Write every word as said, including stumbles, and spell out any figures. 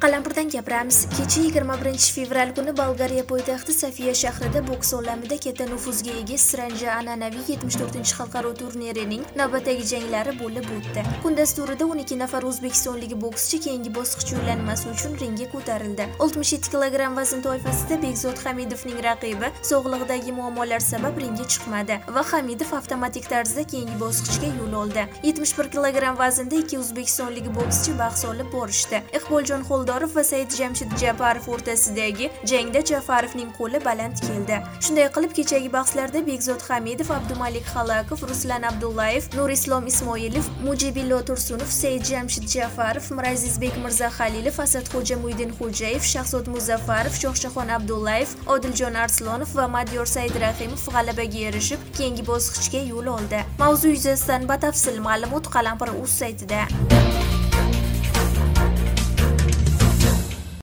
Qalampirdan gapiramiz. Kecha yigirma birinchi fevral kuni Bolgariya poytaxti Sofiya shahrida boks olamida katta nufuzga ega Stranja an'anaviy yetmish to'rtinchi xalqaro turnirining navbatdagi janglari bo'lib o'tdi. Kun dasturida o'n ikki nafar o'zbekistonlik bokschi keyingi bosqich yo'llanmasi uchun ringga ko'tarildi. oltmish yetti kilogramm vazn toifasida Bekzod Hamidovning raqibi sog'lig'idagi muammolar sabab ringga chiqmadi va Hamidov avtomatik tarzda keyingi bosqichga yo'l oldi. yetmish bir kilogramm vaznda ikki o'zbekistonlik bokschi bahs olib borishdi. Iqboljon Xoldorov va Said Jamshid Japarov o'rtasidagi jangda Japarovning qo'li baland keldi. Shunday qilib, kechagi bahslarda Bekzod Hamidov, Abdumalik Xalakov, Ruslan Abdullayev, Nurislom Ismoilov, Mujibillo Tursunov, Said Jamshid Japarov, Mirazizbek Mirzahalilov, Asadxo'ja Muydinxo'jayev, Shahzod Muzaffarov, Shohshahon Abdullayev, Odiljon Arslonov va Madyor Saidrahimov g'alabaga erishib, keyingi bosqichga yo'l oldi. Mavzu yuzasidan batafsil ma'lumot Qalampir.uz saytida.